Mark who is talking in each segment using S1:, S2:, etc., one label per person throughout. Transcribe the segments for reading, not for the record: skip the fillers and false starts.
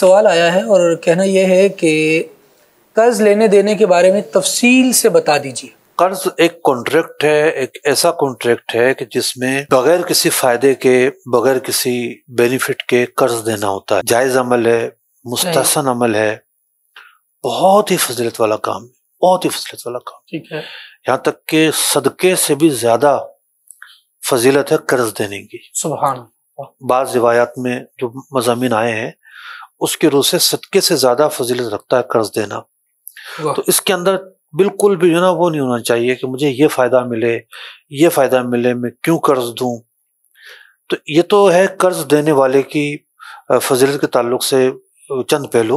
S1: سوال آیا ہے اور کہنا یہ ہے کہ قرض لینے دینے کے بارے میں تفصیل سے بتا دیجیے۔
S2: قرض ایک کانٹریکٹ ہے، ایک ایسا کانٹریکٹ ہے کہ جس میں بغیر کسی فائدے کے، بغیر کسی بینیفٹ کے قرض دینا ہوتا ہے۔ جائز عمل ہے، مستحسن عمل ہے، بہت ہی فضیلت والا کام ہے، بہت ہی فضیلت والا کام۔
S1: ٹھیک ہے۔
S2: یہاں تک کہ صدقے سے بھی زیادہ فضیلت ہے قرض دینے کی۔
S1: سبحان اللہ۔
S2: بعض روایات میں جو مضامین آئے ہیں اس کی روح سے صدقے سے زیادہ فضیلت رکھتا ہے قرض دینا۔ تو اس کے اندر بالکل بھی جو نا وہ نہیں ہونا چاہیے کہ مجھے یہ فائدہ ملے، یہ فائدہ ملے، میں کیوں قرض دوں۔ تو یہ تو ہے قرض دینے والے کی فضیلت کے تعلق سے چند پہلو۔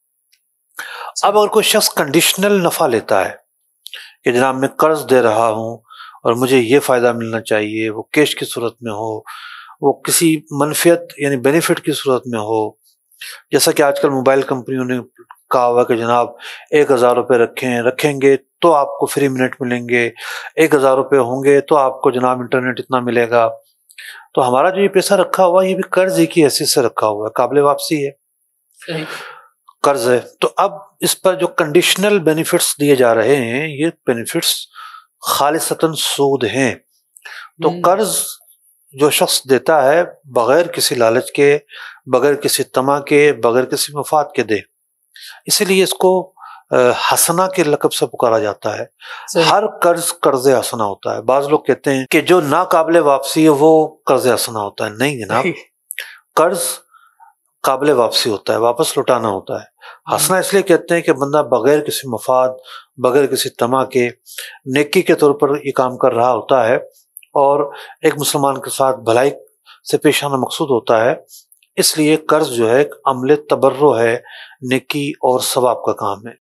S2: اب اگر کوئی شخص کنڈیشنل نفع لیتا ہے کہ جناب میں قرض دے رہا ہوں اور مجھے یہ فائدہ ملنا چاہیے، وہ کیش کی صورت میں ہو، وہ کسی منفیت یعنی بینیفٹ کی صورت میں ہو، جیسا کہ آج کل موبائل کمپنیوں نے کہا ہوا کہ جناب 1000 روپے رکھیں گے تو آپ کو فری منٹ ملیں گے، 1000 روپے ہوں گے تو آپ کو جناب انٹرنیٹ اتنا ملے گا۔ تو ہمارا جو یہ پیسہ رکھا ہوا یہ بھی قرض ہی کی حیثیت سے رکھا ہوا ہے، قابل واپسی ہے، قرض ہے۔ تو اب اس پر جو کنڈیشنل بینیفٹس دیے جا رہے ہیں یہ بینیفٹس خالصتاً سود ہیں۔ تو قرض جو شخص دیتا ہے بغیر کسی لالچ کے، بغیر کسی طمع کے، بغیر کسی مفاد کے دے، اسی لیے اس کو حسنہ کے لقب سے پکارا جاتا ہے۔ ہر قرض حسنہ ہوتا ہے۔ بعض لوگ کہتے ہیں کہ جو ناقابل واپسی ہے وہ قرض حسنہ ہوتا ہے۔ نہیں جناب، قرض قابل واپسی ہوتا ہے، واپس لوٹانا ہوتا ہے۔ حسنہ اس لیے کہتے ہیں کہ بندہ بغیر کسی مفاد، بغیر کسی طمع کے نیکی کے طور پر یہ کام کر رہا ہوتا ہے اور ایک مسلمان کے ساتھ بھلائی سے پیش آنا مقصود ہوتا ہے۔ اس لیے قرض جو ہے ایک عمل تبرع ہے، نیکی اور ثواب کا کام ہے۔